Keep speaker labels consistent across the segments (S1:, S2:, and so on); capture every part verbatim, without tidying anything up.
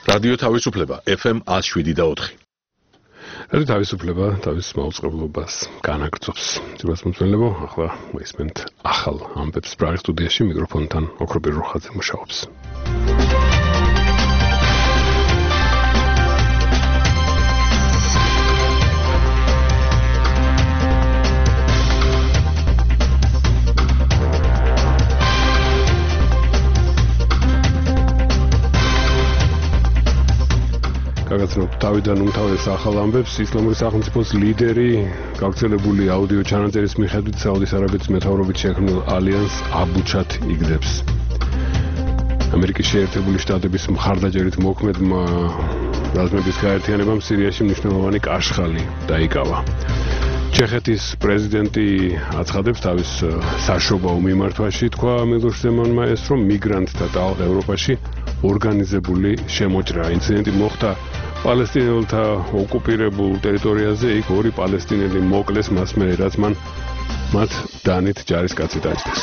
S1: რადიო თავისუფლება ეფ ემ one oh seven და four.
S2: რადიო თავისუფლება თავის მაუწყებლობას განაგრძობს. ძილას მომწველებო, ახლა მოისმენთ ახალ ამბებს პრაღის სტუდიაში მიკროფონთან ოქრობირ რუხაძე მუშაობს. გაგაცნობთ თავიდან უმთავრეს ახალ ამბებს. ისლამური სახელმწიფოს ლიდერი გავრცელებული აუდიო ჩანაწერის მიხედვით საუდის არაბეთის მეთაურობით შექმნილ ალიანსს აბუჩად იგდებს. ამერიკის შეერთებული შტატების მხარდაჭერით მოქმედმა რაზმების გაერთიანებამ სირიაში მნიშვნელოვანი კაშხალი დაიკავა. ჩეხეთის პრეზიდენტი აცხადებს თავის საშობაო მიმართვაში, თქვა მილოშ ზემანმა ეს, რომ მიგრანტთა ტალღა ევროპაში ორგანიზებული შემოჭრა. ინციდენტი მოხდა პალესტინელთა ოკუპირებულ ტერიტორიაზე, იქ ორი პალესტინელი მოკლეს მას მერე, რაც მან მათ დანით ჯარისკაცი დაჭდეს.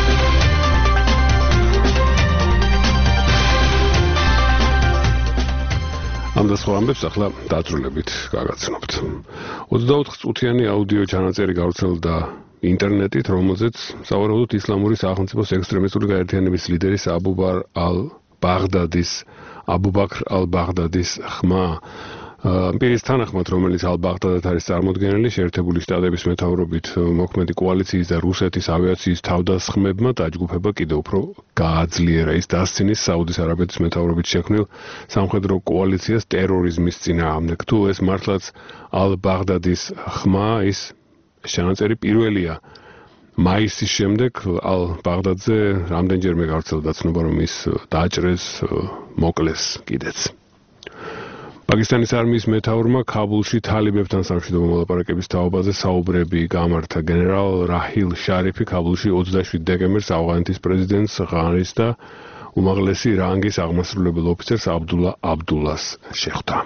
S2: ამ და სხვა ამბებს ახლა დაწვრილებით გაგაცნობთ. ოცდაოთხ წუთიანი აუდიო ჩანაწერი გავრცელდა ინტერნეტით, რომელზეც სავარაუდოდ ისლამური სახელმწიფოს ექსტრემისტული გაერთიანების ლიდერის აბუ-ბაქრ ალ-ბაღდადის აბუ-ბაქრ ალ-ბაღდადის ხმა პირის თანახმად, რომელიც ალ-ბაღდადად არის წარმოდგენილი, შეერთებული შტატების მეთაურობით მოქმედი კოალიციის და რუსეთის ავიაციის თავდასხმებმა დაჯგუფება კიდევ უფრო გააძლიერა. ის დასცინის საუდის არაბეთის მეთაურობით შექმნილ სამხედრო კოალიციას ტერორიზმის წინააღმდეგ. თუ ეს მართლაც ალ-ბაღდადის ხმა, ის ჩანაწერი პირველია მაისის შემდეგ ალ-ბაღდადზე რამდენჯერმე გავრცელდა ცნობა, რომ ის დაჭრეს, მოკლეს კიდეც. პაკისტანის არმიის მეთაურმა ქაბულში თალიბებთან სამშვიდობო მოლაპარაკების თაობაზე საუბრები გამართა. გენერალ რაჰილ შარიფი ქაბულში ოცდაშვიდ დეკემბერს ავღანეთის პრეზიდენტს ღანის და უმაღლესი რანგის აღმასრულებელ ოფიცერს აბდულა აბდულას შეხვდა.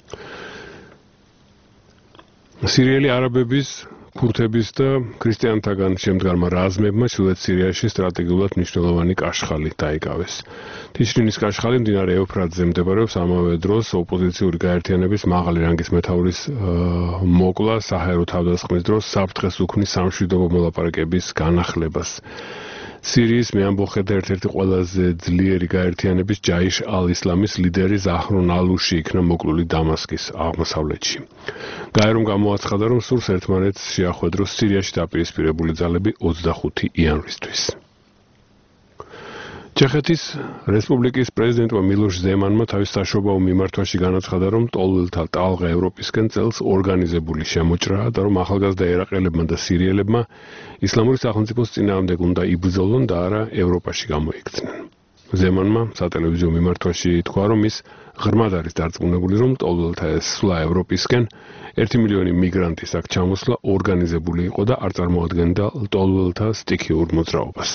S2: სირიელი არაბების ქურთების და ქრისტიანთაგან შემდგარმა რაზმებმა ჩრდილოეთ სირიაში სტრატეგიულად მნიშვნელოვანი კაშხალი დაიკავეს. თიშრინის კაშხალი მდინარე ევფრატზე მდებარეობს. ამავე დროს ოპოზიციური გაერთიანების მაღალი რანგის მეთაურის მოკლა საჰაერო თავდასხმის დროს საფრთხეს უქმნის სამშვიდობო მოლაპარაკების განახლებას. სირიის მეამბოხე და ერთ-ერთი ყველაზე ძლიერი გაერთიანების ჯაიშ ალ-ისლამის ლიდერი ზაჰრონ ალუში იქნა მოკლული დამასკის აღმოსავლეთში. გაერომ გამოაცხადა, რომ სურს ერთმანეთს შეახვედროს სირიაში დაპირისპირებული ძალები ოცდახუთი იანვრისთვის. ჩეხეთის რესპუბლიკის პრეზიდენტმა მილოშ ზემანმა თავის საშობაო მიმართვაში განაცხადა, რომ ტოლველთა ტალღა ევროპისკენ წელს ორგანიზებული შემოჭრაა და რომ ახალგაზრდა ერაყელებმა და სირიელებმა ისლამური სახელმწიფოს წინააღმდეგ უნდა იბრძოლონ და არა ევროპაში გამოიქცნენ. ზემანმა სატელევიზიო მიმართვაში თქვა, რომ ის ღრმად არის დარწმუნებული, რომ ტოლველთა ესვლა ევროპისკენ ერთი მილიონი მიგრანტის აქ ჩამოსვლა ორგანიზებული იყო და არ წარმოადგენდა ტოლველთა სტიქიურ მოძრაობას.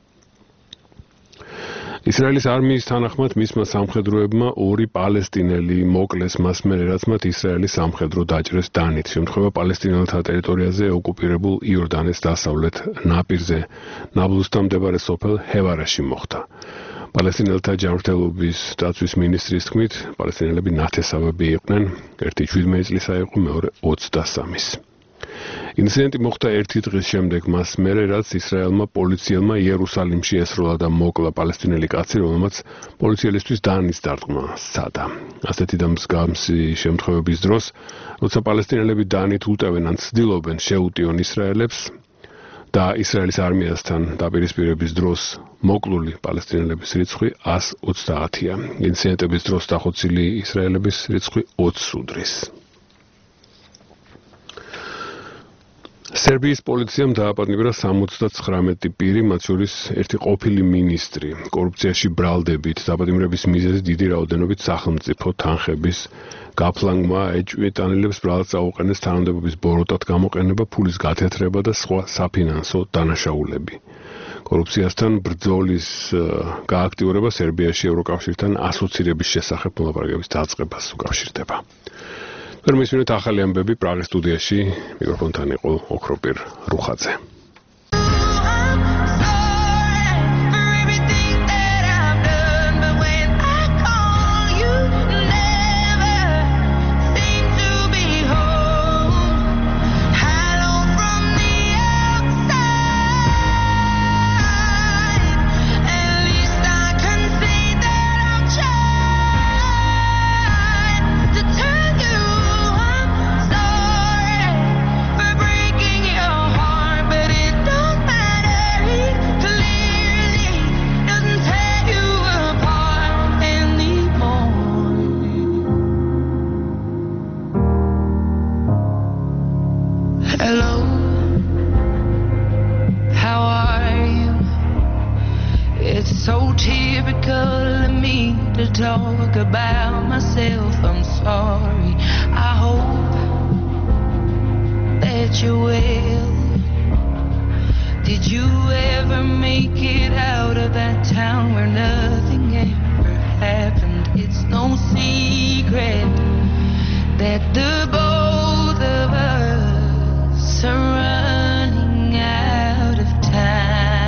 S2: ისრაელის არმიის თანახმად მისმა სამხედროებმა ორი პალესტინელი მოკლეს მას მერე, რაც მათ ისრაელის სამხედრო დაჭრეს დანით. შემთხვევა პალესტინელთა ტერიტორიაზე ოკუპირებულ იორდანეს დასავლეთ ნაპირზე, ნაბლუსთან მდებარე სოფელ ჰევარაში მოხდა. პალესტინელთა ჯანმრთელობის დაცვის მინისტრის თქმით, პალესტინელები ნათესავები იყვნენ, ერთი შვიდმეტი წლისა იყო, მეორე ოცდასამის. ინციდენტი მოხდა ერთი დღის შემდეგ მას მერე, რაც ისრაელმა პოლიციელმა იერუსალიმში ესროლა და მოკლა პალესტინელი კაცი, რომელმაც პოლიციელისთვის დანის დარტყმა სცადა. ასეთი და მსგავსი შემთხვევების დროს, როცა პალესტინელები დანით უტევენ ან ცდილობენ შეუტიონ ისრაელებს და ისრაელის არმიასთან დაპირისპირების დროს მოკლული პალესტინელების რიცხვი ას ოცდაათია. ინციდენტების დროს დახოცილი ისრაელების რიცხვი ოცს უდრის. სერბიის პოლიციამ დააპატიმრა სამოცდაცხრამეტი პირი, მათ შორის ერთი ყოფილი მინისტრი. კორუფციაში ბრალდებით დაპატიმრების მიზეზი დიდი რაოდენობით სახელმწიფო თანხების გაფლანგმა ეჭვმიტანილებს ბრალად წაუყენეს თანამდებობის ბოროტად გამოყენება, ფულის გათეთრება და სხვა საფინანსო დანაშაულები. კორუფციასთან ბრძოლის გააქტიურება სერბიაში ევროკავშირთან ასოცირების შესახებ მოლაპარაკების დაწყებას უკავშირდება. Permisiunea ახალი ამბები პრაღის სტუდიაში მიკროფონთან იყო ოქროპირ რუხაძე.
S3: So typical of me to talk about myself. I'm sorry. I hope that you're well. Did you ever make it out of that town where nothing ever happened? It's no secret that the both of us are running out of time.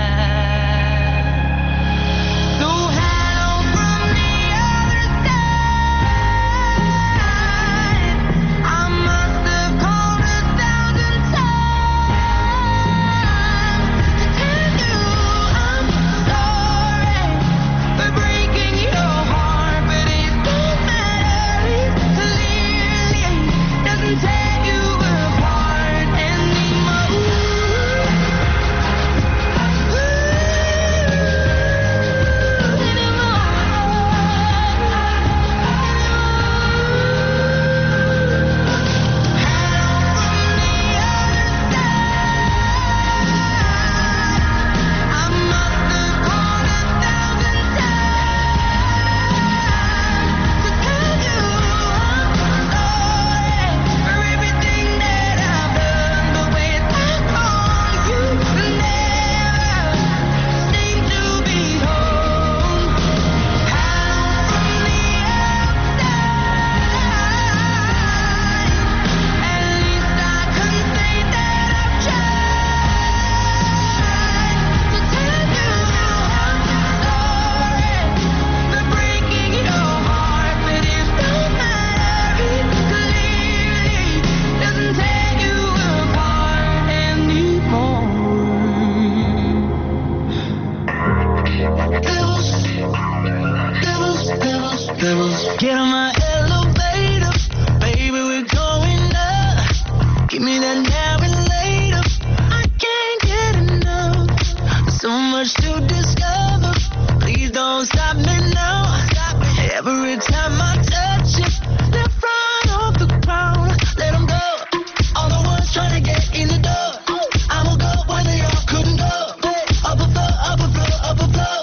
S3: Get on my elevator, baby, we're going up. Give me that now and later. I can't get enough. So much to discover. Please don't stop me now. Every time I touch you, they're front off the ground. Let them go. All the ones trying to get in the door. I will go where they all couldn't go. Up above, up above, up above.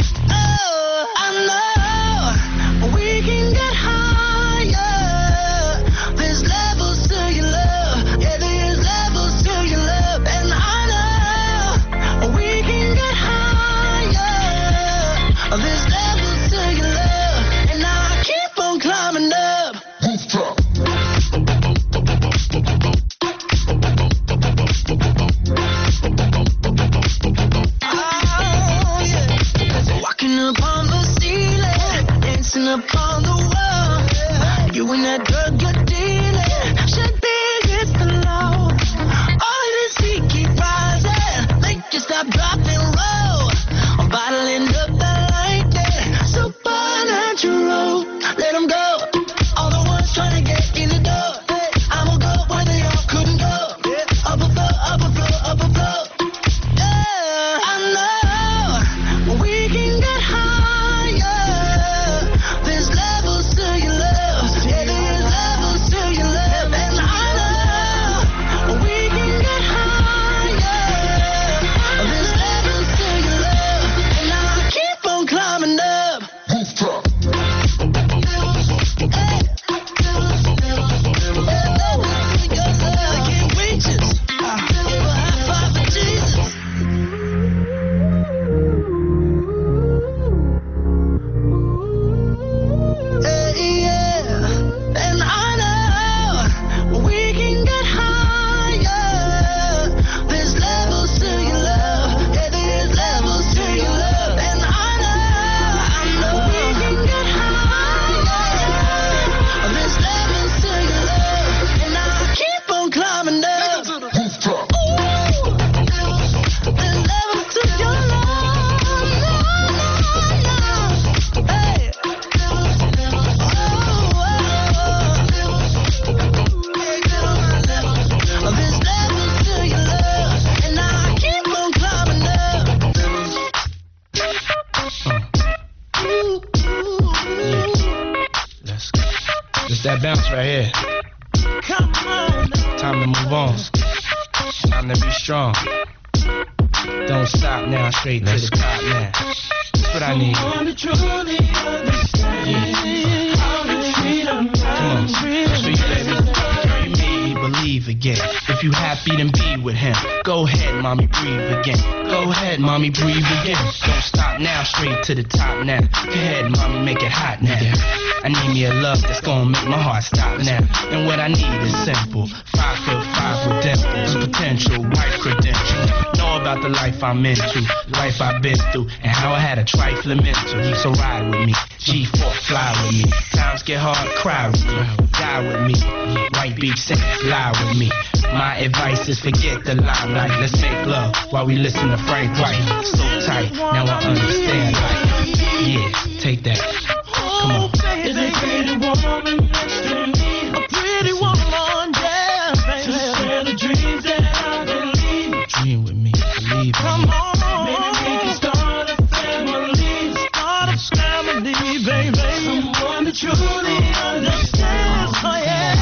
S3: Oh, I know. We can get higher. There's levels to your love. Yeah, there's levels to your love. And I know we can get higher. There's levels to your love. And I keep on climbing up. Rooftop. Oh, yeah. Walking upon the ceiling, dancing upon the wall. You and that drug you're dealing should be against the law. All of this heat keep rising, make you stop, drop, and roll. I'm bottling up that lightning, supernatural. Let them go. All the ones trying to get in the door. I'ma go where they all couldn't go. Up above, up above, up above. Yeah, I know we can get higher. There's levels to your love. Yeah, there's levels to your love. And I know we can get higher. There's levels to your love. And I keep on climbing up. Rooftop. I can't reach us. Give a high five for Jesus. Hey, yeah. And I know we can get higher. There's levels to your love. Yeah, there's levels to your love. And I know, I know we can get higher. There's levels to your love. And I keep on climbing up. Rooftop. Ooh, there's levels to your love. No, no, no. Hey. Oh, oh. There's levels to your love. And I keep on climbing up.
S4: Let's go. Just that bounce right here.
S3: Come on.
S4: Time to move on. Time to be strong. Don't stop now, straight to the top now. what I need.
S3: Someone to truly understand.
S4: Yeah.
S3: How to treat a man.
S4: Come on, for you, baby. Girl, you made me believe again. If you happy, then be with him. Go ahead, mommy, breathe again. Go ahead, mommy, breathe again. Don't stop now, straight to the top now. Go ahead, mommy, make it hot now. I need me a love that's gonna make my heart stop now. And what I need is simple. Five foot five with dimples, potential, wife credentials. Know about the life I'm into, life I've been through, and how I had a trifling mental. So ride with me, G four, fly with me. Times get hard, cry with me, die with me. White Beach Saints, lie with me. My advice is forget the limelight. Let's make love while we listen to Frank White. So tight, now I understand life. Yeah, take that. Come on.
S3: Is a pretty woman next to me? A pretty woman, yeah, baby. To share the dreams that I believe.
S4: Dream with me, believe in
S3: Come
S4: me.
S3: on, maybe we can start a family. Start a family, baby. Someone that truly understands. Oh yeah,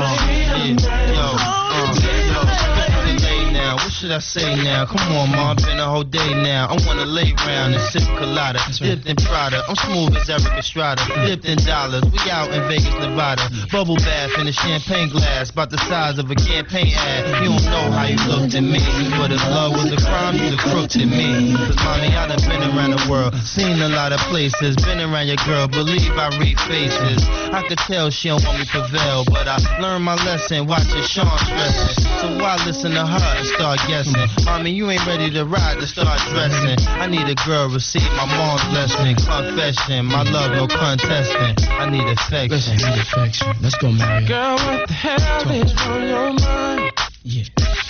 S5: what should I say now? Come on, ma, been a whole day now. I wanna lay round and sip colada, dipped in Prada. I'm smooth as Eric Estrada, dipped in dollars. We out in Vegas, Nevada. Bubble bath in a champagne glass, about the size of a campaign ad. You don't know how you looked at me, but if love was a crime, you'd have crooked at me. Cause mommy, I done been around the world, seen a lot of places, been around your girl, believe I read faces. I could tell she don't want me to prevail, but I learned my lesson, watching Sean stressing. So why listen to her and start guessing? Mommy, you ain't ready to ride to start dressing. I need a girl, receive my mom's blessing. Confession, my love, no contesting. I need affection.
S4: I need affection. Let's go, Mary.
S3: girl, what the hell
S4: Talk
S3: is
S4: to
S3: on your mind?
S4: Yeah,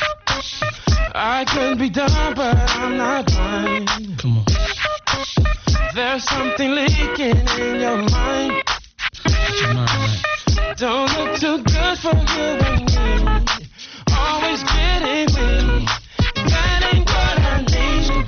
S3: I could be dumb, but I'm not blind.
S4: come on.
S3: There's something leaking in your mind.
S4: Get your mind right.
S3: Don't look too good for you and me. Always getting me. That ain't what I need,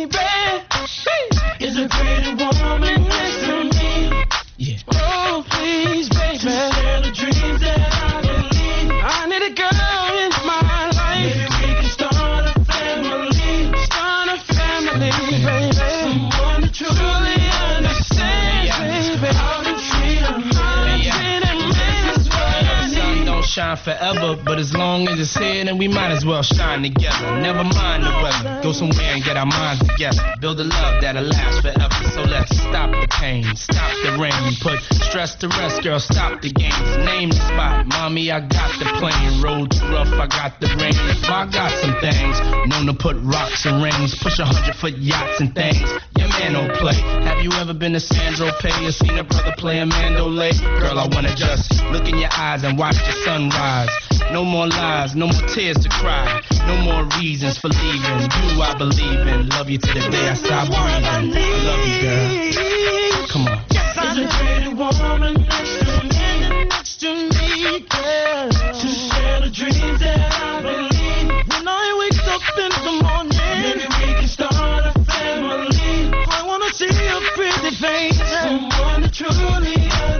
S3: baby. Is a pretty woman next to me.
S4: Yeah.
S3: Oh, please, baby. To share the dreams that I believe. I need a girl in my life. Maybe we can start a family. Start a family, baby. Someone that truly understands, baby. How to treat a man. Treat a man is what I
S4: Sun
S3: need.
S4: don't shine forever, but as long as it's here, then we might as well shine together. Never mind the weather, go somewhere and get our minds together. Build a love that'll last forever. So let's stop the pain, stop the rain. Put stress to rest, girl, stop the games. Name the spot, mommy, I got the plane. Road too rough, I got the rain. I got some things, known to put rocks and rings. Push a hundred foot yachts and things. Your man don't play. Have you ever been to Sandro Pay or seen a brother play a Mandolay? Girl, I wanna just look in your eyes and watch the sunrise. No more lies, no more tears to cry. No more reasons for leaving. You I believe in. Love you to the day I stop breathing. I love you, girl. Come on.
S3: Is a pretty woman next to me, next to me, girl. To share the dreams that I believe. When I wake up in the morning, maybe we can start a family. I wanna see your pretty face, someone that truly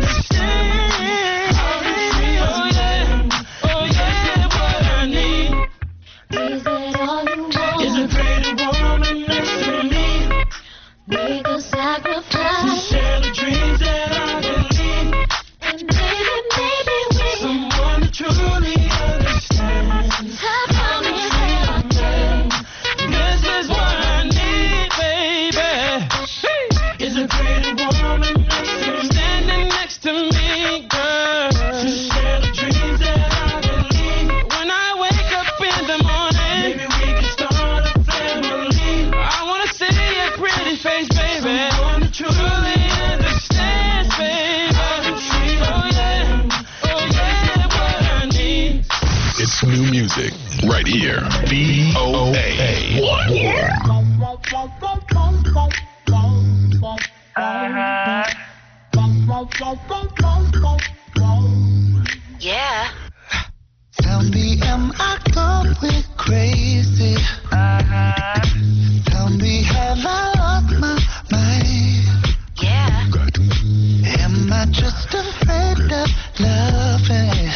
S3: understands. Oh yeah, oh yeah, what I need.
S6: Is it all you want?
S3: Is a pretty woman next to me.
S6: Make a
S3: To
S6: sacrifice.
S3: share the dreams that I believe.
S6: And maybe, maybe we
S3: Someone that truly understands.
S6: have promised that I can.
S3: This is what I need, baby. Is a pretty woman next to me, standing next to me, girl. To share the dreams that I believe. When I wake up in the morning, maybe we can start a family. I wanna see your pretty face, baby. Someone that truly understands, baby. Oh yeah, oh yeah, what I need.
S1: It's new music right here. B O A one.
S7: Yeah.
S3: Tell me, am I going crazy? Tell me, have I lost my mind?
S7: Yeah.
S3: Am I just afraid of loving?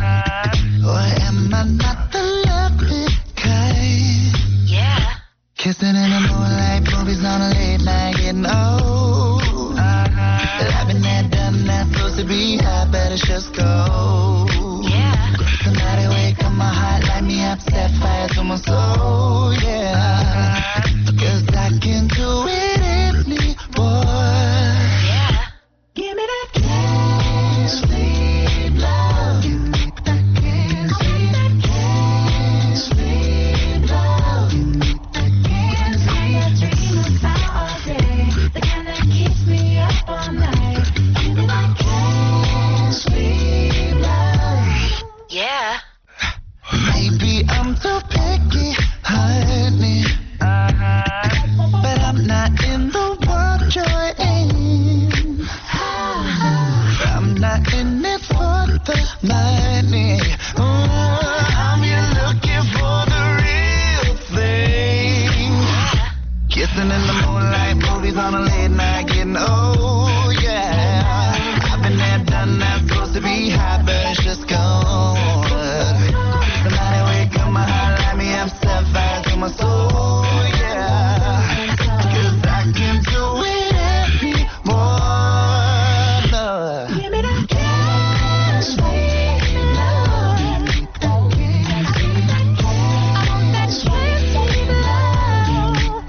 S3: Or am I not the loving kind?
S7: Yeah.
S3: Can Kissing in the moonlight, movies on a late night, getting old. Uh-huh. I've been there, done that, supposed to be hot, better just go.
S7: Yeah.
S3: Somebody wake up my heart, light me up, set fire to my soul, yeah. Cause I can do it anymore.
S7: Yeah.
S3: Give me that can't sleep love. Give me that can't sleep, can't sleep love. Give me that can't sleep.
S6: Dream about all day, the kind that keeps me up all night. Give me that
S3: Can't sleep love.
S7: Yeah.
S3: Maybe I'm too picky, honey. But I'm not in the world you're in. I'm not in it for the money. Oh, I'm here looking for the real thing. Kissing in the moonlight, movies on a late night, getting old, yeah. I've been there, done that, supposed to be hot, but it's just gone. Somebody wake up my heart, light me up, set fire to my soul, yeah. Cause I can do it anymore.
S6: Give me that can't sleep love. Give me that can't sleep. I want that can't sleep love.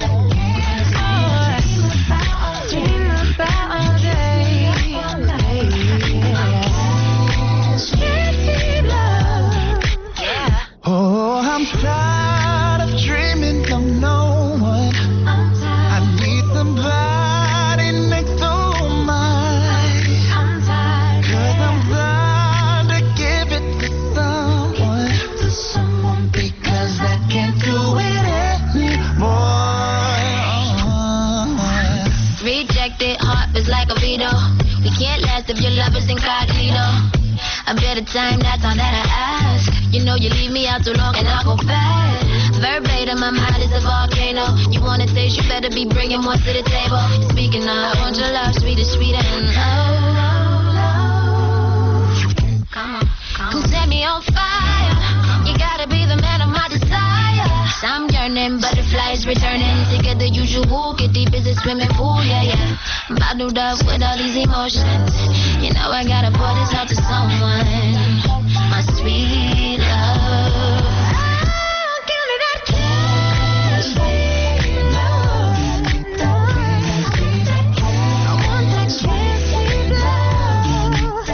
S6: Oh, dream about all day. Can't sleep love.
S7: Yeah.
S3: Oh, I'm tired of dreaming of no one.
S6: I'm
S3: I
S6: tired.
S3: need somebody next to mine.
S6: I'm tired.
S3: Cause I'm blind to give it to someone.
S6: To someone
S3: Because I can't do it anymore.
S6: rejected, heart is like a veto. We can't last if your love is incognito. A better time, that's all that I ask. You know you leave me out too long and I'll go back. Verbatim, I'm hot as a volcano. You wanna taste, you better be bringing more to the table. Speaking of, I want your love, sweet as sweet and low, low, low. Come on, come on. Set me on fire. You gotta be the man of my desire. I'm yearning, butterflies returning. Together usual, get deep as a swimming pool, yeah, yeah. Bottled up with all these emotions. You know I gotta pour this out to someone. My sweet love. Oh, give me that can't sleep love. I want that can't sleep love.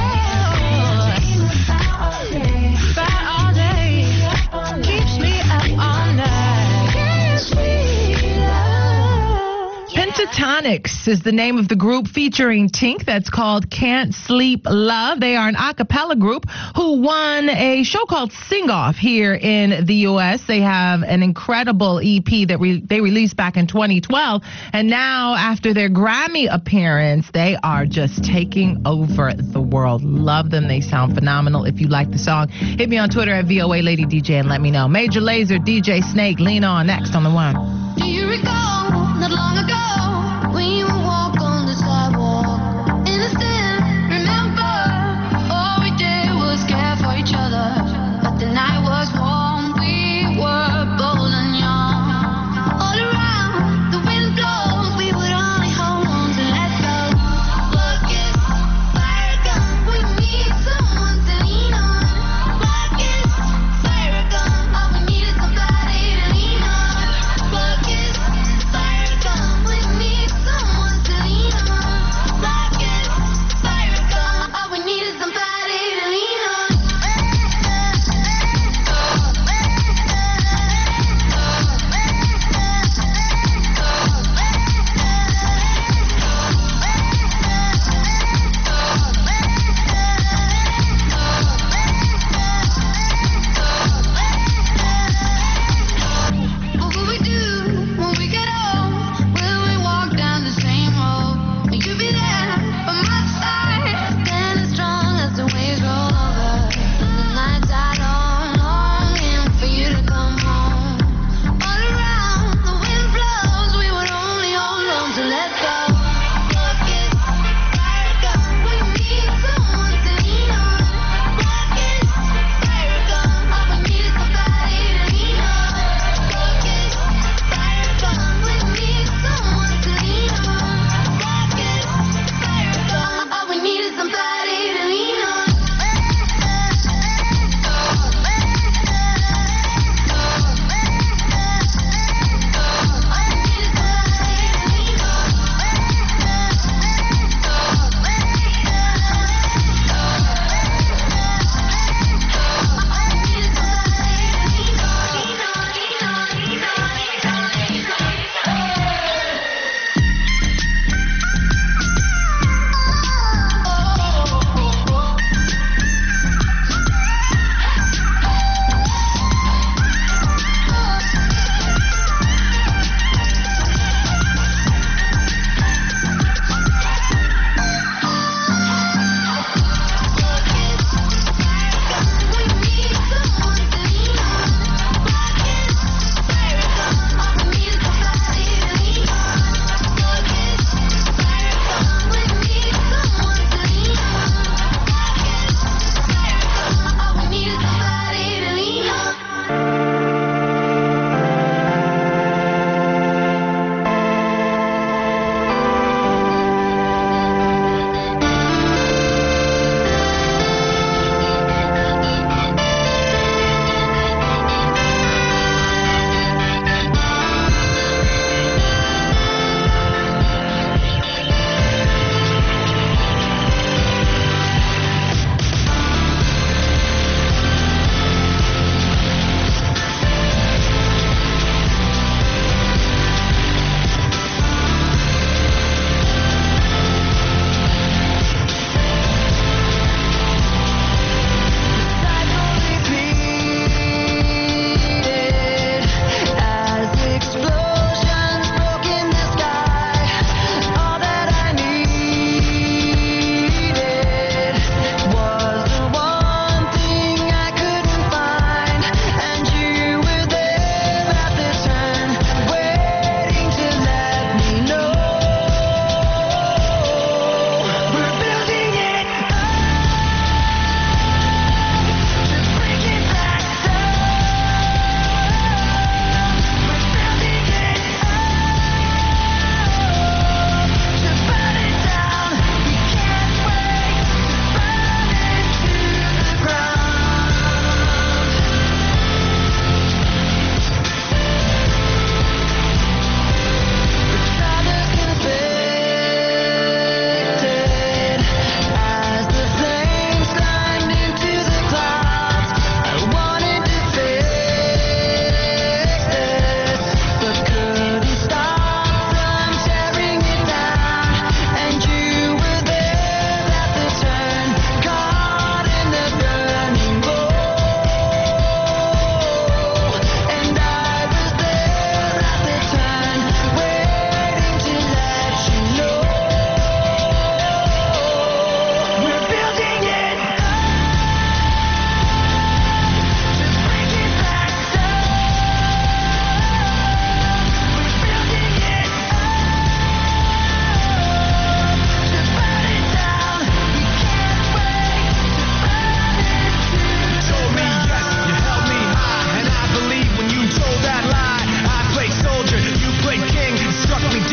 S6: Oh, about all day. Keeps me up all night. Can't sleep love.
S8: Pentatonics is the name of the group featuring Tink that's called Can't Sleep Love. They are an a cappella group who won a show called Sing Off here in the U S. They have an incredible E P that re- they released back in twenty twelve. And now, after their Grammy appearance, they are just taking over the world. Love them. They sound phenomenal. If you like the song, hit me on Twitter at V O A Lady D J and let me know. Major Lazer, D J Snake, Lean On, next on the one.
S6: Do you recall not long ago when you would walk on the sidewalk? Innocent, remember, all we did was care for each other. But the night was warm, we were bold and young. All around, the wind blows, we would only hold on to let go. Look, it's fire gun, we need someone to lean on. Look, it's fire gun, all we need is somebody to lean on. Look,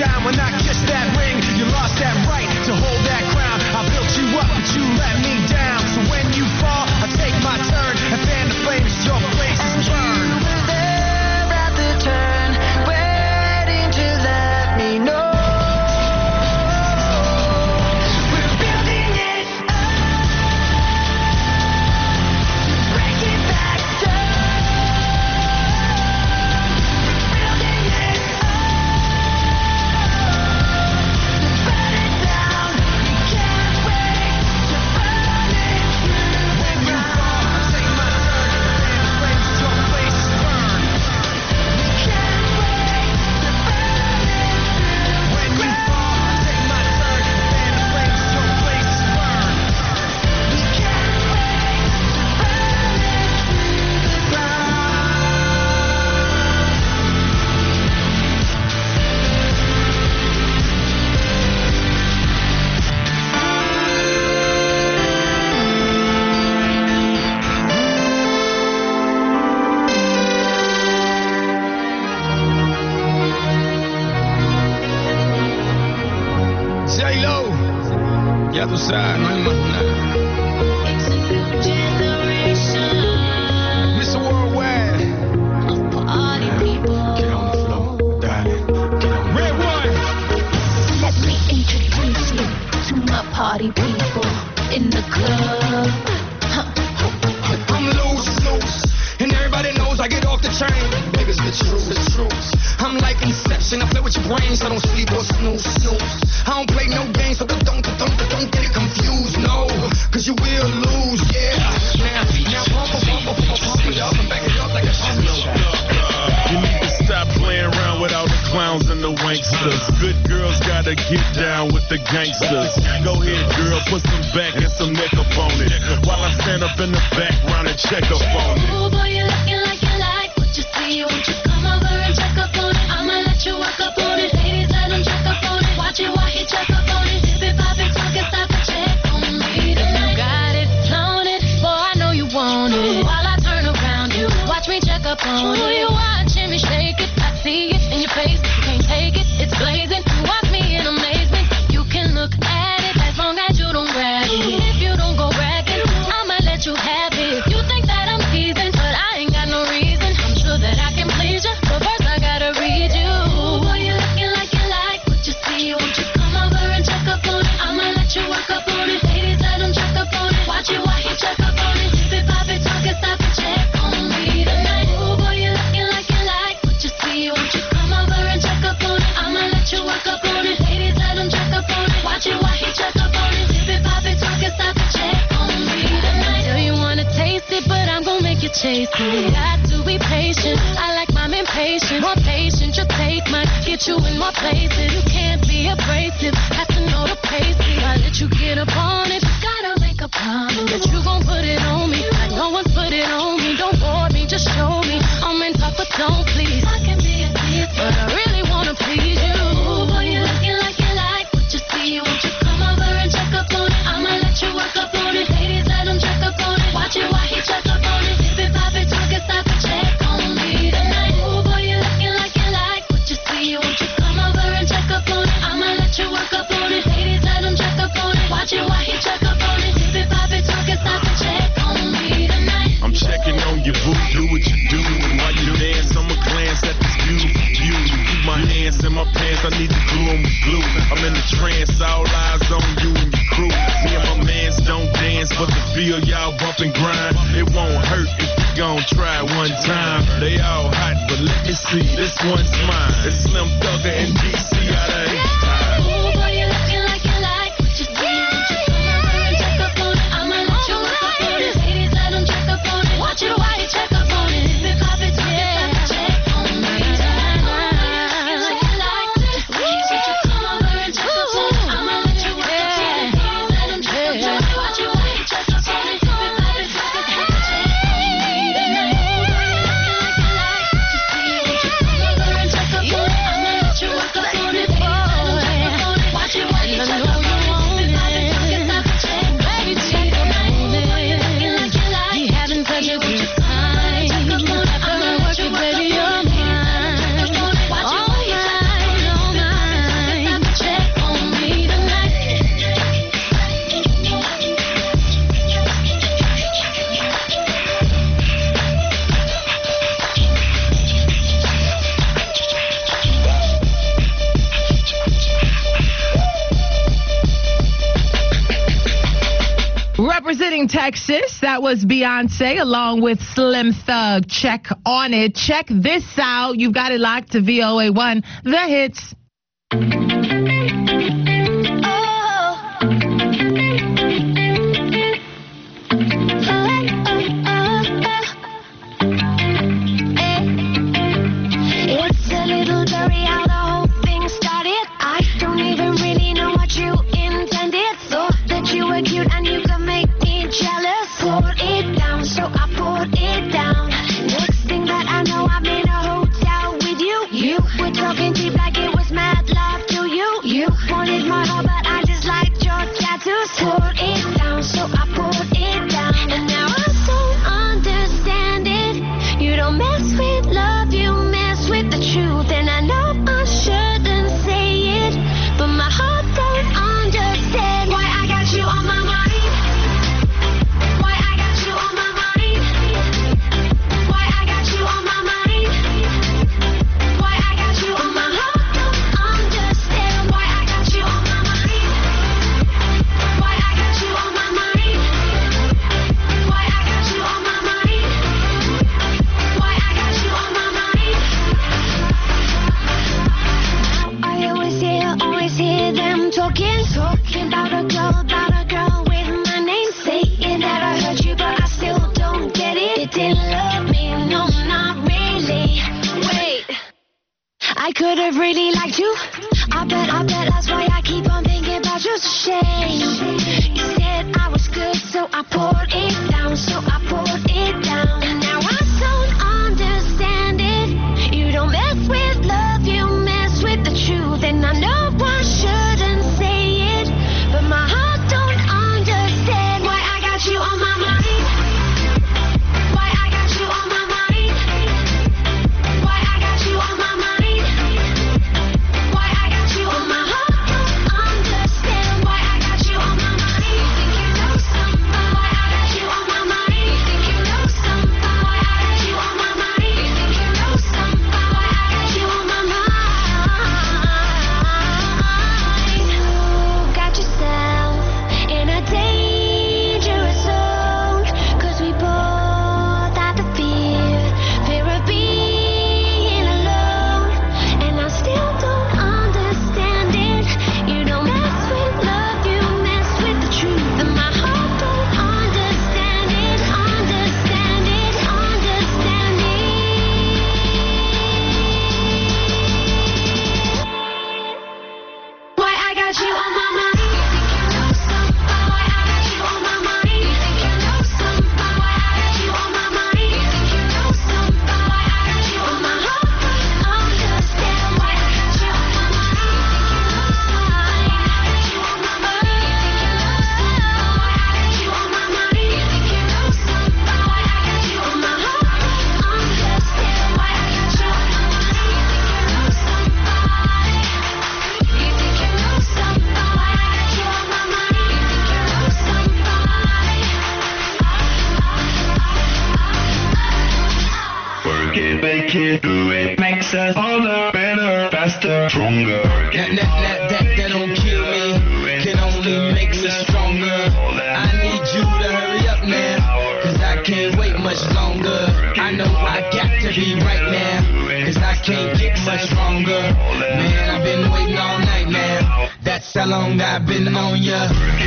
S9: down when I kissed that ring. You lost that right to hold that crown. I built you up, but you let me down. So when you fall, I take my turn and fan the flames. Your place is burned.
S3: You were there at the turn, waiting to let me know. We're building it up, break it back down. We're building it up, burn it down. We can't wait to burn it through the ground.
S9: Take my turn and fan the flames. Your place is burned.
S3: We can't wait to burn it through
S9: When
S3: the
S9: you
S3: ground.
S9: fall, I take my turn and fan the flames. Your place is burned.
S3: We can't wait to burn it through the ground.
S9: J-Lo, ya tú sabes, no hay más nada.
S6: It's a new generation
S9: Mister Worldwide,
S6: of party people.
S9: get on the floor, darling, get on. Red one.
S6: Let me introduce you to my party people in the club. Huh.
S9: I'm loose, loose, and everybody knows I get off the train. Baby, it's the truth, the truth. I'm like Inception, I play with your brains, I don't sleep or snooze, snooze. I don't play no games, so don't, don't, don't, don't get it confused, no, cause you will lose, yeah. Now, now pump, pump, pump, pump, pump it up and back it up like a
S1: You need to stop playing around with all the clowns and the wanksters. Good girls gotta get down with the gangsters. Go ahead, girl, put some back and some neck up on it. While I stand up in the background and check up on it.
S6: Ooh, boy, you looking like you like what you see. Won't you come over and check up on it? I'ma let you work up on it. Ladies, let them check up on it. Watch it while he check up on it. Dip it, pop it, talk it, stop it, check on me tonight. You got it, flown it, boy, I know you want it. While I turn around you, watch me check up on it. Ooh, you watching me shake it, I see it in your face. You can't take it, it's blazing. You watch me in amazement. You can look at it as long as you don't grab it. If you don't go bragging, I'ma let you have it. You think that I'm teasing, but I ain't got no reason. I'm sure that I can please you, but first I gotta read you. Ooh, boy, you looking like you like what you see. Won't you come over and check up on it? I'ma let you work up on it. Ladies, let them check up on it. Watch it while he check up on it. Dip it, pop it, talk it, stop it, check on me tonight. Ooh, boy, you looking like you like what you see. Won't you come over and check up on it? I'ma let you work up on it. Ladies, let them check up on it. Watch it while he check up on it. Dip it, pop it, talk it, stop it, check on me tonight. Know you wanna taste it, but I'm gon' make you chase it. Got to be patient. I like mine impatient. More patient, your take might get you in more places. You can't be abrasive. Have to know the pace. I let you get up on it. Gotta make a promise that you gon' put it on me. Like no one's put it on me. Don't bore me, just show me. I'm in top, but don't please. I can be a tease, but I really wanna please you. Ooh, boy, you looking like you like what you see. Won't you come over and check up on it? I'ma let you work up on it. Ladies, let them check up on it. Watch it while he check up on it. Dip it, pop it, talk it, stop it, check on me tonight. Ooh, boy, you looking like you like what you see. Won't you come over and check up on it? I'ma let you work up on it. Ladies, let them check up on it. Watch it while he check up on it. Dip it, pop it, talk it, stop it, check on me tonight.
S1: I'm checking on your boo, do what you do. And while you dance, I'ma glance at this beautiful view. Keep my hands in my pants, I need to glue 'em with glue. I'm in the trance, all eyes on you and your crew. Me and my mans don't dance, but the feel y'all bump and grind. It won't hurt if you gon' try it one time. They all hot, but let me see, this one's mine. It's Slim Thugger and D C out of H-Time.
S6: Ooh, boy, you looking like you like what you see. Won't you come over and check up on it? I'ma let you work up on it. Ladies, let them check up on it. Watch it while he check up on it. Dip it, pop it, talk it, stop it, check on me tonight. Ooh, boy, you looking like you like what you see. Won't you come over and check up on it? I'ma let you work up on it. Ladies, let them check up on it. Watch it while he check up on it. Dip it, pop it, talk it, stop it, check on me tonight. Ooh, boy, you looking like you like what you see. Won't you come over and check up on it? I'ma let you work up
S8: representing Texas, that was Beyonce along with Slim Thug. Check on it. Check this out. You've got it locked to V O A one, The Hits.
S10: Kid, do it makes us older, better, faster, stronger.
S4: That, that, that, that, that don't kill me, can only make us stronger. I need you to hurry up now, cause I can't wait much longer. I know I got to be right now, cause I can't get much stronger. Man, I've been waiting all night now, that's how long I've been on ya.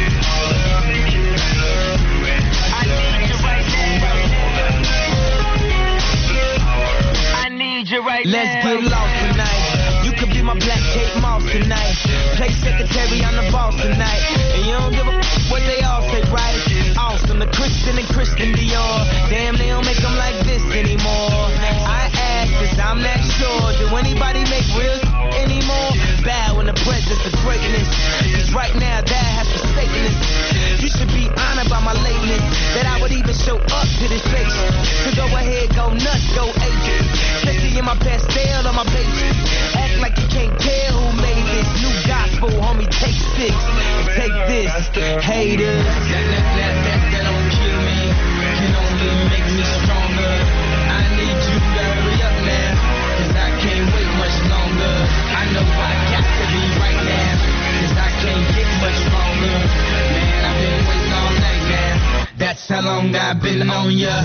S4: Right Let's now. Get lost tonight. You could be my black Kate Moss tonight. Play secretary on the boss tonight. And you don't give a f- what they all say, right? Awesome, the Christian and Christian Dior. Damn, they don't make them like this anymore. I ask this, I'm not sure. Do anybody make real anymore? Bow in the presence of greatness. Cause right now, that has forsaken us. You should be honored by my lateness. That I would even show up to this station. So go ahead, go nuts, go agent. Especially in my pastel on my page. Act like you can't tell who made this new gospel, homie. Take six and take this, haters. That, that, that, that, that don't kill me, can only make me stronger. I need you to hurry up now, cause I can't wait much longer. I know I got to be right now, cause I can't get much stronger. Man, I've been waiting all night now.
S5: long I've been on ya.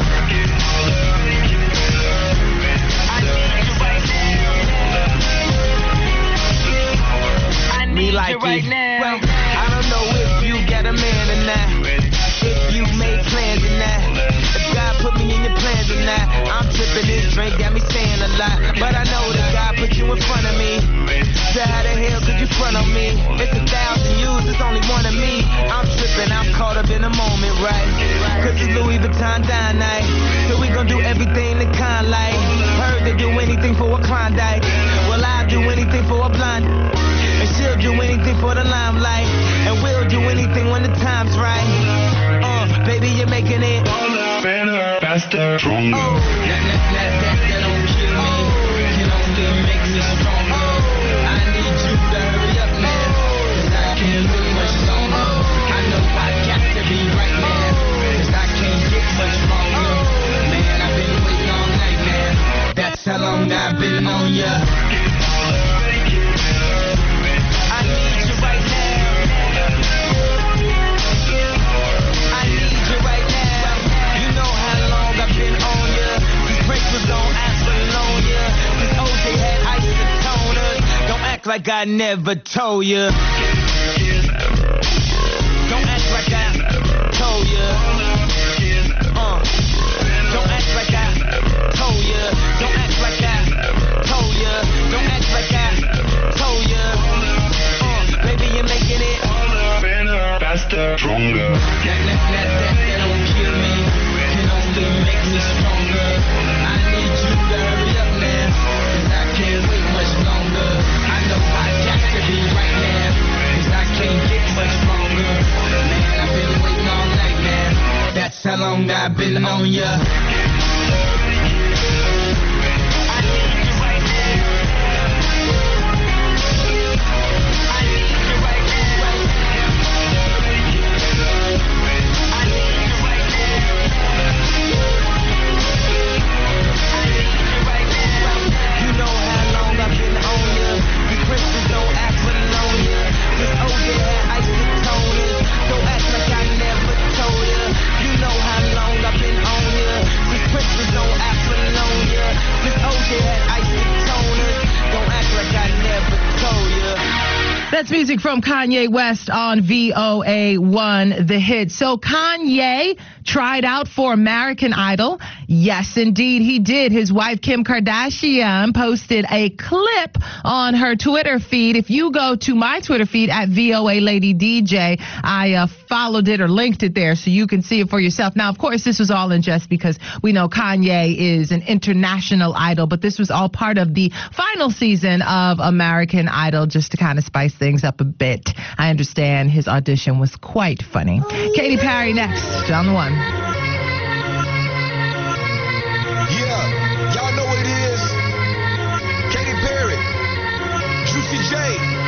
S5: Me like it right now. Well, I don't know if you got a man or not, if you made plans or not, if God put me in your plans or not. I'm tripping, this drink got me saying a lot, but I know that God put you in front of me. So how the hell could you front on me? It's a thousand yous, it's only one of me. I'm tripping, I'm caught up in the moment, right? Cause it's Louis Vuitton dine night, so we gon' do everything the kind like. Heard they do anything for a Klondike, well I'll do anything for a blind. And she'll do anything for the limelight, and we'll do anything when the time's right. Uh, baby, you're making it
S10: better, faster, stronger.
S5: Oh, that, that, that, that, that don't kill me, can only make me stronger. I need you to hurry up now, cause I can't look much longer. I know I got to be right now, cause I can't get much longer. Man, I've been waiting all night now, that's how long I've been on ya. Like I never told you. Don't act like I told you. Uh. Don't act like I told you. Don't act like I told you. Don't act like I told you. Uh. Baby, you're making it
S10: better, faster, stronger.
S5: That, that, that, that, that don't kill me, can only make me stronger. I need you to hurry up now, cause I can't wait much longer. I know I got to be right now, cause I can't get much longer. Man, I've been waiting all night now, that's how long I've been on ya.
S8: That's music from Kanye West on V O A one, The Hit. So Kanye tried out for American Idol. Yes, indeed, he did. His wife, Kim Kardashian, posted a clip on her Twitter feed. If you go to my Twitter feed at V O A Lady D J, I uh, followed it or linked it there so you can see it for yourself. Now, of course, this was all in jest because we know Kanye is an international idol, but this was all part of the final season of American Idol just to kind of spice things up a bit. I understand his audition was quite funny. Katy Perry next on the one.
S9: Yeah, y'all know what it is. Katy Perry, Juicy J.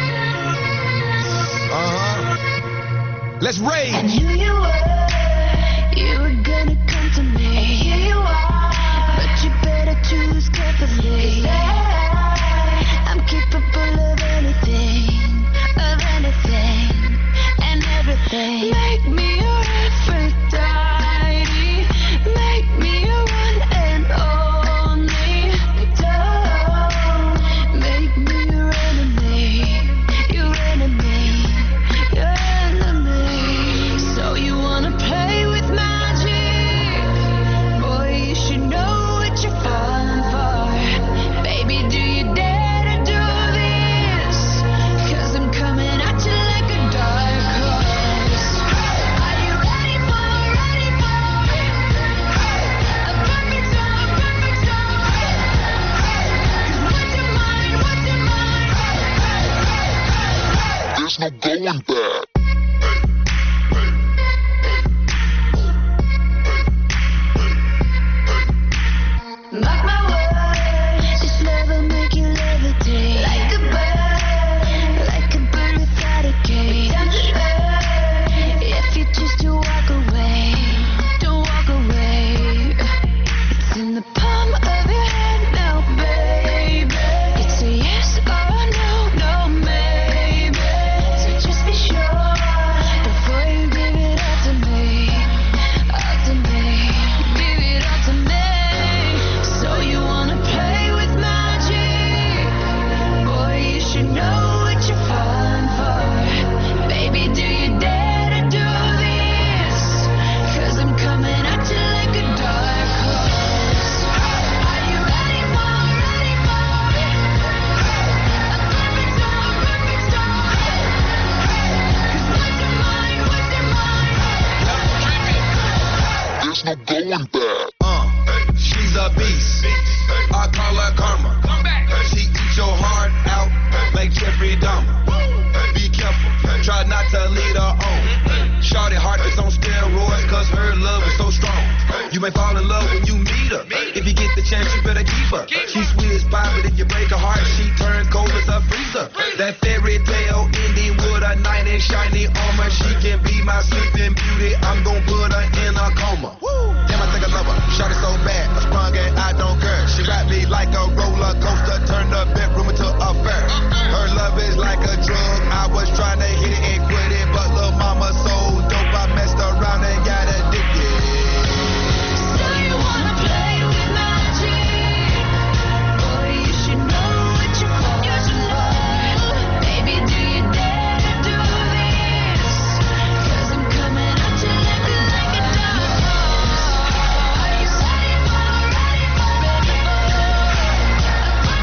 S9: Uh-huh. Let's rage.
S6: I knew you were, you were gonna come to me. And here you are, but you better choose carefully. 'Cause I, I'm capable of anything, of anything and everything. Make me your Aphrodite, make me your one and only. Don't make me your enemy, your enemy, your enemy. So you wanna play with magic? Boy, you should know what you're falling for. Baby, do you dare to do this? 'Cause I'm coming at you like a dark horse. Are you ready for, ready for a perfect storm, perfect storm? 'Cause what's your mind, what's your mind?
S1: There's no going back.
S6: Mark my words, this love will make you levitate. Like a bird, like a bird without a cage. Down to earth, if you choose to walk away, don't walk away. It's in the palm of your hand now, baby. It's a yes or no, no, maybe. So just be sure.
S9: might fall in love when you meet her. If you get the chance, you better keep her. She's sweet as pie, but if you break her heart, she turn cold as a freezer. That fairy tale ending with a knight in shiny armor. She can be my sleeping beauty. I'm gon' put her in a coma. Damn, I think I love her. Shot it so bad, I sprung and I don't care. She wrapped me like a roller coaster, turned the bedroom into a fair. Her love is like a drug. I was trying to hit it and quit it, but lil' mama so dope, I messed around and got addicted.
S3: So you wanna play with magic? Boy, you should know what you you should know. Baby, do you dare to do this? 'Cause I'm coming at you like a like a dog. Are you ready for ready for ready for?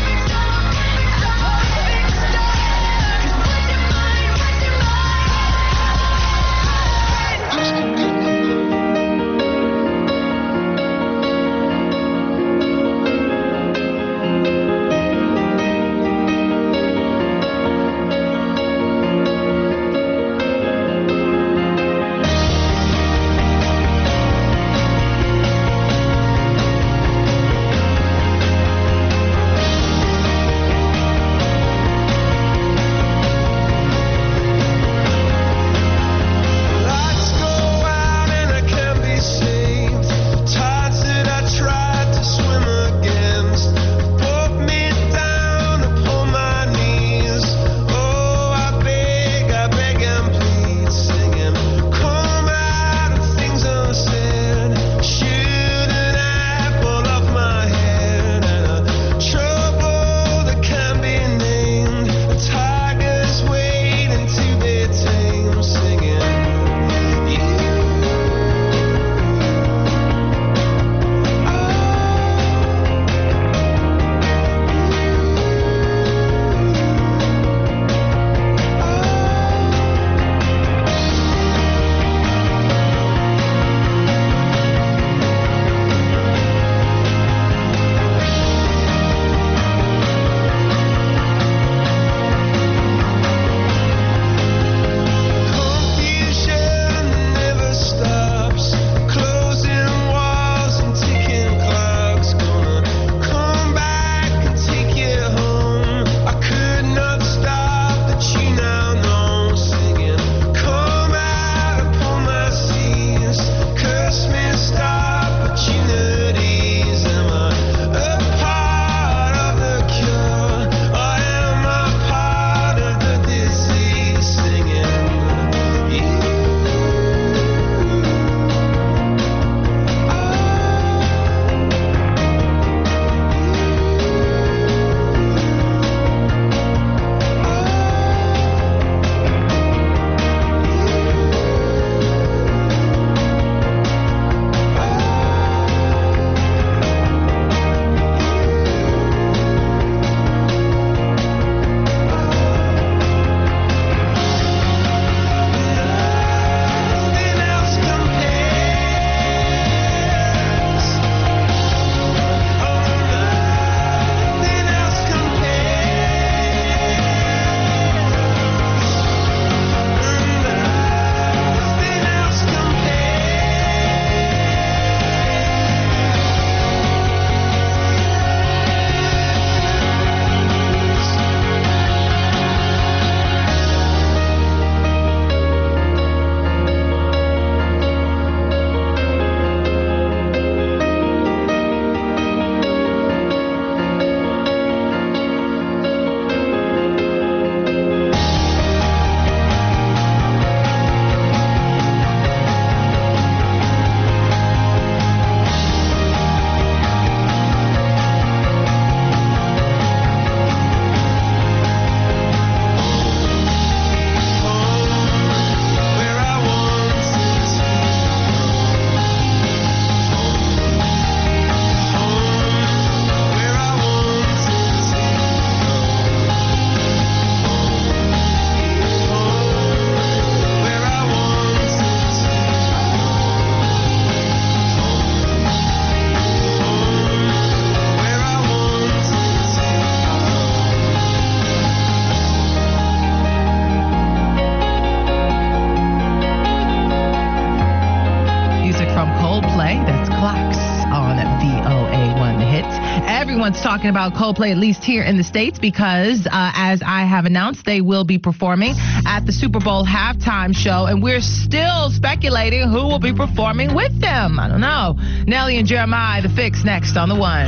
S8: everyone's talking about Coldplay, at least here in the States, because uh, as I have announced, they will be performing at the Super Bowl halftime show, and we're still speculating who will be performing with them. I don't know. Nelly and Jeremiah, The Fix, next on The One.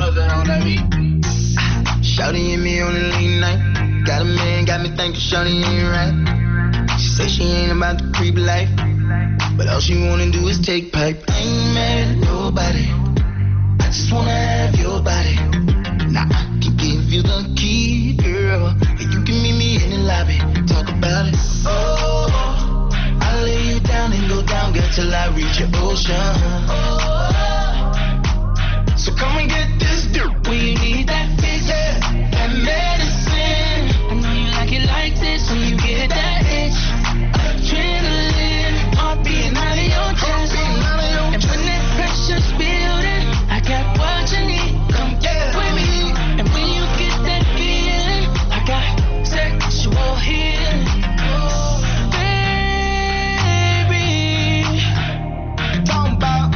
S9: Shawty and me on the late night. Got a man, got me thinking Shawty ain't right. She say she ain't about the creep life, but all she wanna do is take pipe. I ain't mad at nobody, I just wanna have your body. Nah, I can give you the key, girl, and you can meet me in the lobby. Talk about it. Oh, I'll lay you down and go down, girl, till I reach your ocean. Oh, so come and get this dude. When you need that fix, yeah, that medicine. I know you like it like this when you get that itch. Adrenaline, heart beating out of your chest. And when that pressure's building, I got what you need. Come get with me. And when you get that feeling, I got sexual healing. Oh, baby, talking about.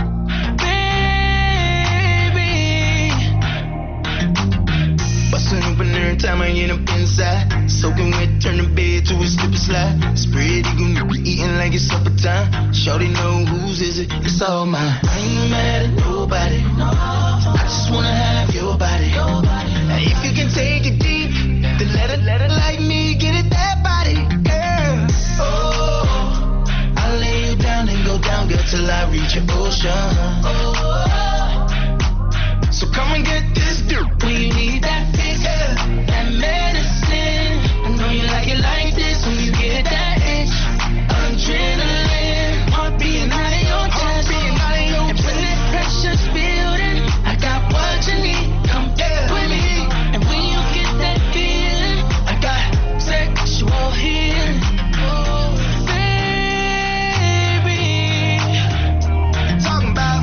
S9: Every time I get up inside, soaking wet, turn the bed to a slip and slide. Spread eagle, be eating like it's supper time. Shawty know whose is it, it's all mine. I ain't mad at nobody, no. I just wanna have your body. Now if you can take it deep, then let it, let it like me, get it that body, girl. Oh, I'll lay you down and go down, girl, till I reach your ocean. Oh, so come and get this dude when you need that fix, yeah, that medicine. I know you like it like this when you get that itch. Adrenaline, heart beating out of your chest. And when that pressure's building, I got what you need. Come get with me. And when you get that feeling, I got sexual healing. Oh, baby, talking about.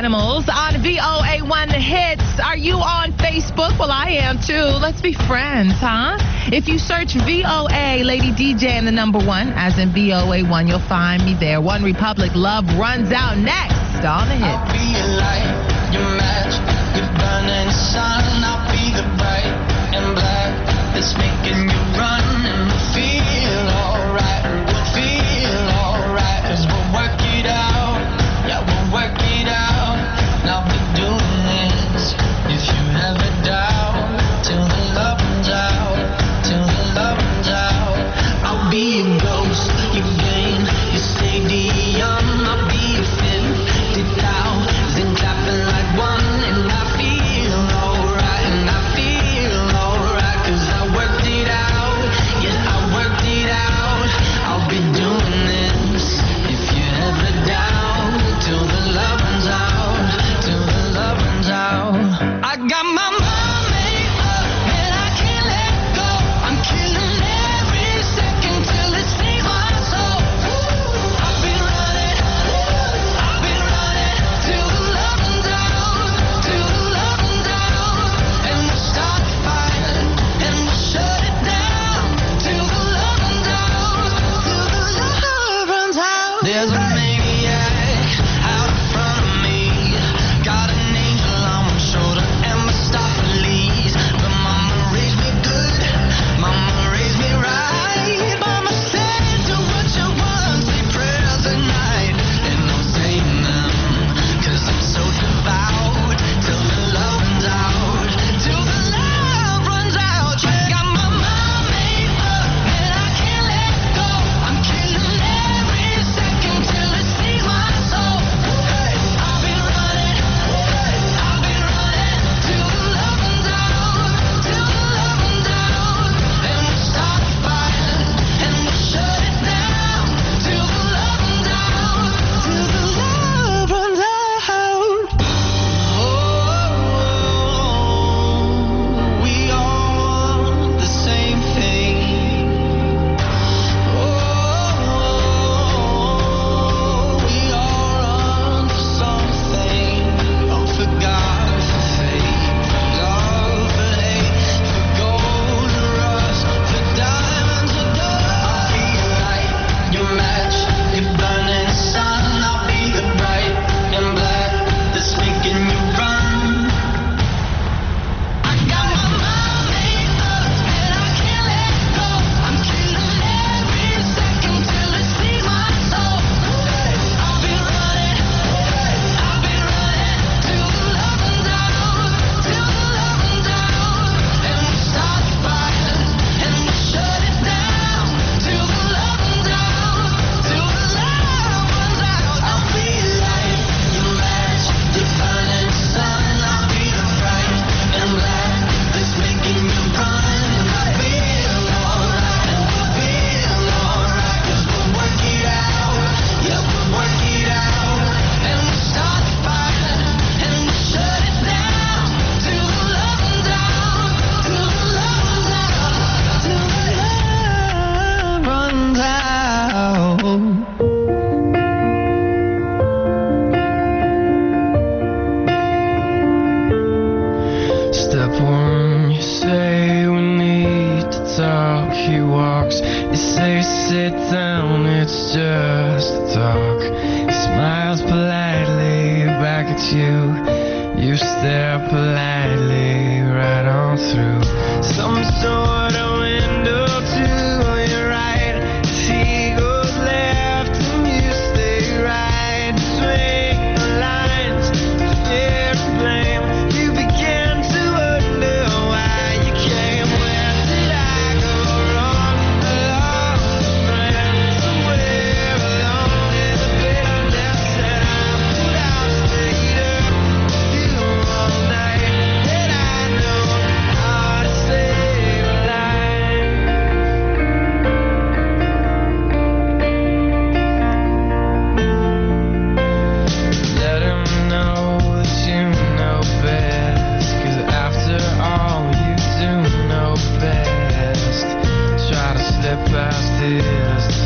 S8: Animals on V O A one The Hits. Are you on Facebook? Well, I am too. Let's be friends, huh? If you search V O A Lady D J and the number one, as in V O A one, you'll find me there. One Republic, Love Runs Out next on The Hits.
S3: I'll be your light, your match, your burning sun. I'll be the bright and black that's making you run and feel alright. We'll feel alright, cause we'll work it out. Yeah, we'll work it out. Now we're doing this. If you have a doubt, till the love runs out, till the love runs out. I'll be your ghost, your game, your stadium. I'll be your fifty thousand clapping like one, and I feel alright, and I feel alright, cause I worked it out. Yes, I worked it out. I'll be doing this. If you ever doubt, till the love runs out, till the love runs out. I got my mind made up and I can't let go. I'm killing every second till it saves my soul. I've been running, I've been running till the love runs out, till the love runs out. And we'll start a fire and we'll shut it down till the love runs out, till the love runs out. There's a maniac out in front of me, got an angel on my shoulder and Mephistopheles. But mama raised me good, mama raised me right. Mama said do what you want, say prayers at night. And I'm saying them, cause I'm so devout, till the love runs out, till the love runs out. I got my mind made up and I can't let go. I'm killing every second till it saves my soul. Hey, I've been running, I've been running till the love runs out, till the love runs out. And we'll start a fire and we'll shut it down till the love runs out, till the love runs out. Oh, we all want the same thing. Oh, we all run for something. Oh, for God, for fate, for love, for hate, for gold, for rust, for diamonds, for gold. I'll be your light, your match, your burning sun. I'll be the bright and black that's making you run. I got my mind made up and I can't let go. I'm killing every second till it saves my soul. I've been running, I've been running till the love runs out, till the love runs out. And we'll start a fire and we'll shut it down till the love runs out, till the love runs out. I'll be your light, your match, your burning sun. I'll be the bright and black that's making you run. And I feel alright, and we'll feel alright, cause we'll work it out. Yeah, we'll work it out. And we'll start a fire and we'll shut it down till the love runs out, till the love runs out, till the love runs out.
S11: Step one, you say we need to talk. He walks, you say sit down, it's just a talk. He smiles politely back at you. You stare politely right on through some sort of window to your right. He goes left and you stay right. Swing the lines, fair flame. You begin to wonder why you came. Where did I go wrong along the brand? Somewhere along in the bitterness that I put out, stayed up with you all night. And I know how to save a life. Let him know that you know best, 'cause after all you do know best. Try to slip past his